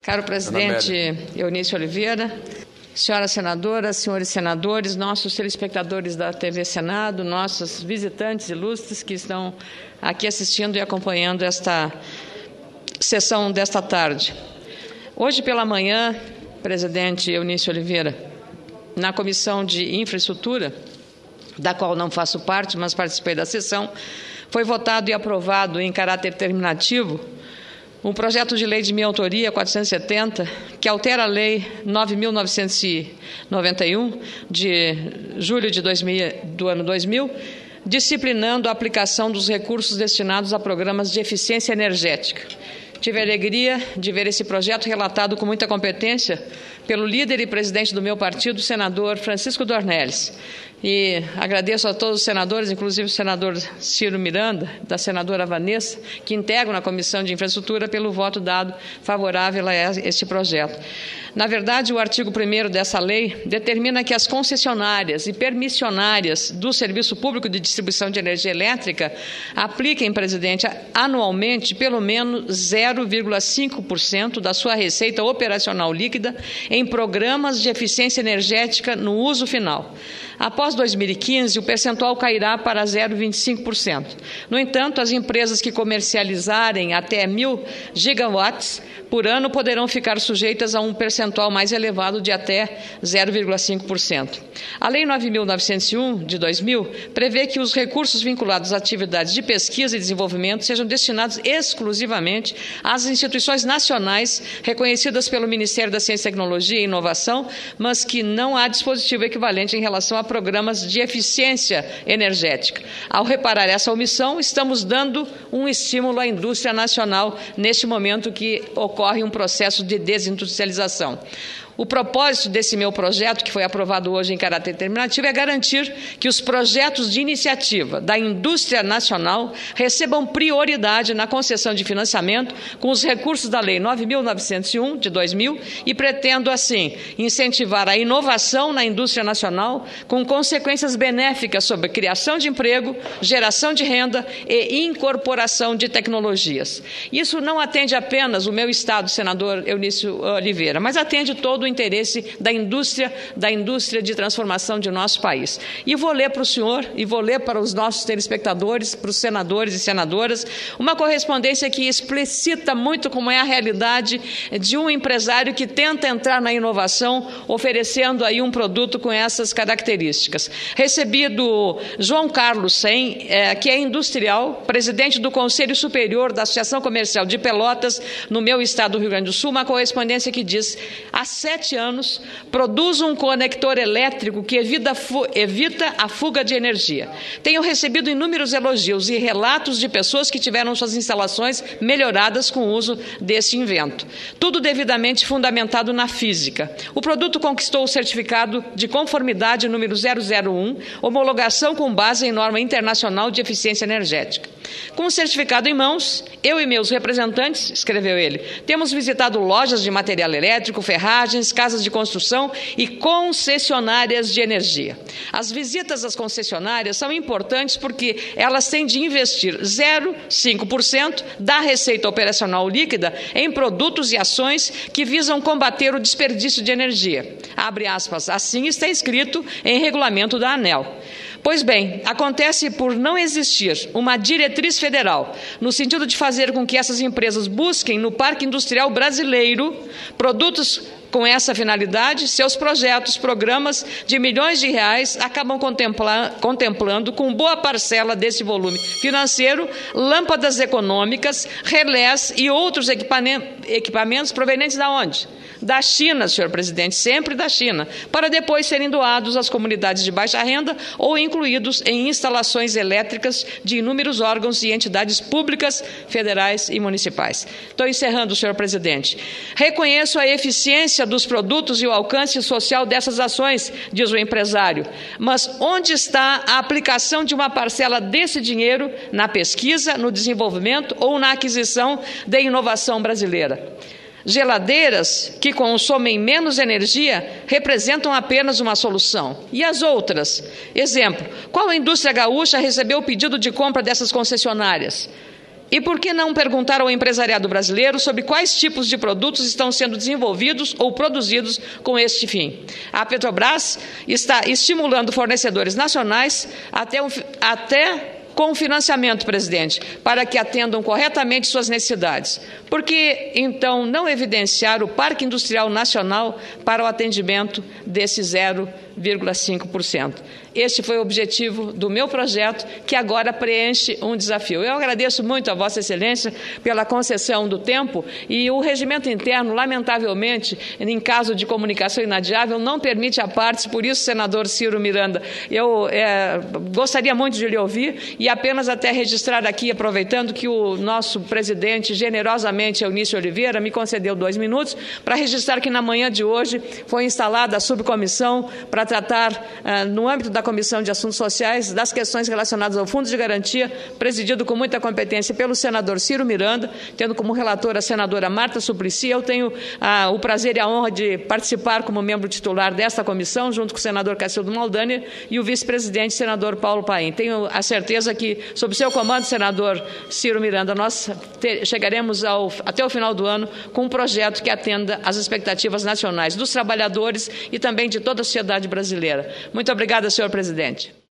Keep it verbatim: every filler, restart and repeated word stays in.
Caro presidente Eunício Oliveira, senhoras senadoras, senhores senadores, nossos telespectadores da T V Senado, nossos visitantes ilustres que estão aqui assistindo e acompanhando esta sessão desta tarde. Hoje pela manhã, presidente Eunício Oliveira, na Comissão de Infraestrutura, da qual não faço parte, mas participei da sessão, foi votado e aprovado em caráter terminativo um projeto de lei de minha autoria, quatrocentos e setenta, que altera a Lei nove mil novecentos e noventa e um, de julho de dois mil, do ano dois mil, disciplinando a aplicação dos recursos destinados a programas de eficiência energética. Tive a alegria de ver esse projeto relatado com muita competência pelo líder e presidente do meu partido, o senador Francisco Dornelles. E agradeço a todos os senadores, inclusive o senador Ciro Miranda, da senadora Vanessa, que integram a Comissão de Infraestrutura, pelo voto dado favorável a este projeto. Na verdade, o artigo primeiro dessa lei determina que as concessionárias e permissionárias do Serviço Público de Distribuição de Energia Elétrica apliquem, presidente, anualmente pelo menos zero vírgula cinco por cento da sua receita operacional líquida em programas de eficiência energética no uso final. Após dois mil e quinze, o percentual cairá para zero vírgula vinte e cinco por cento. No entanto, as empresas que comercializarem até mil gigawatts por ano poderão ficar sujeitas a um percentual mais elevado de até zero vírgula cinco por cento. A Lei nove mil novecentos e um, de dois mil, prevê que os recursos vinculados a atividades de pesquisa e desenvolvimento sejam destinados exclusivamente às instituições nacionais reconhecidas pelo Ministério da Ciência, Tecnologia e Inovação, mas que não há dispositivo equivalente em relação a programas de eficiência energética. Ao reparar essa omissão, estamos dando um estímulo à indústria nacional neste momento que ocorre um processo de desindustrialização. O propósito desse meu projeto, que foi aprovado hoje em caráter terminativo, é garantir que os projetos de iniciativa da indústria nacional recebam prioridade na concessão de financiamento com os recursos da Lei nove mil novecentos e um, de dois mil, e pretendo, assim, incentivar a inovação na indústria nacional com consequências benéficas sobre criação de emprego, geração de renda e incorporação de tecnologias. Isso não atende apenas o meu Estado, senador Eunício Oliveira, mas atende todo o interesse da indústria, da indústria de transformação de nosso país. E vou ler para o senhor, e vou ler para os nossos telespectadores, para os senadores e senadoras, uma correspondência que explicita muito como é a realidade de um empresário que tenta entrar na inovação, oferecendo aí um produto com essas características. Recebi do João Carlos Sem, é, que é industrial, presidente do Conselho Superior da Associação Comercial de Pelotas, no meu estado do Rio Grande do Sul, uma correspondência que diz: há sete anos, produz um conector elétrico que evita, evita a fuga de energia. Tenho recebido inúmeros elogios e relatos de pessoas que tiveram suas instalações melhoradas com o uso deste invento. Tudo devidamente fundamentado na física. O produto conquistou o certificado de conformidade número zero zero um, homologação com base em norma internacional de eficiência energética. Com o certificado em mãos, eu e meus representantes, escreveu ele, temos visitado lojas de material elétrico, ferragens, casas de construção e concessionárias de energia. As visitas às concessionárias são importantes porque elas têm de investir zero vírgula cinco por cento da receita operacional líquida em produtos e ações que visam combater o desperdício de energia. Abre aspas, assim está escrito em regulamento da ANEEL. Pois bem, acontece por não existir uma diretriz federal no sentido de fazer com que essas empresas busquem no parque industrial brasileiro produtos com essa finalidade, seus projetos, programas de milhões de reais acabam contempla- contemplando com boa parcela desse volume financeiro lâmpadas econômicas, relés e outros equipamentos provenientes de onde? Da China, senhor presidente, sempre da China, para depois serem doados às comunidades de baixa renda ou incluídos em instalações elétricas de inúmeros órgãos e entidades públicas, federais e municipais. Estou encerrando, senhor presidente. Reconheço a eficiência dos produtos e o alcance social dessas ações, diz o empresário, mas onde está a aplicação de uma parcela desse dinheiro na pesquisa, no desenvolvimento ou na aquisição da inovação brasileira? Geladeiras que consomem menos energia representam apenas uma solução. E as outras? Exemplo, qual indústria gaúcha recebeu o pedido de compra dessas concessionárias? E por que não perguntar ao empresariado brasileiro sobre quais tipos de produtos estão sendo desenvolvidos ou produzidos com este fim? A Petrobras está estimulando fornecedores nacionais até, um, até com financiamento, presidente, para que atendam corretamente suas necessidades. Por que, então, não evidenciar o Parque Industrial Nacional para o atendimento desse zero vírgula cinco por cento? Este foi o objetivo do meu projeto, que agora preenche um desafio. Eu agradeço muito a Vossa Excelência pela concessão do tempo e o regimento interno, lamentavelmente, em caso de comunicação inadiável, não permite a parte, por isso, senador Ciro Miranda, eu é, gostaria muito de lhe ouvir e apenas até registrar aqui, aproveitando que o nosso presidente, generosamente, Eunício Oliveira, me concedeu dois minutos, para registrar que na manhã de hoje foi instalada a subcomissão para tratar, ah, no âmbito da Comissão de Assuntos Sociais, das questões relacionadas ao Fundo de Garantia, presidido com muita competência pelo senador Ciro Miranda, tendo como relatora a senadora Marta Suplicy. Eu tenho ah, o prazer e a honra de participar como membro titular desta comissão, junto com o senador Cacildo Maldani e o vice-presidente, senador Paulo Paim. Tenho a certeza que, sob seu comando, senador Ciro Miranda, nós ter, chegaremos ao, até o final do ano com um projeto que atenda às expectativas nacionais dos trabalhadores e também de toda a sociedade brasileira. Muito obrigada, senhor presidente.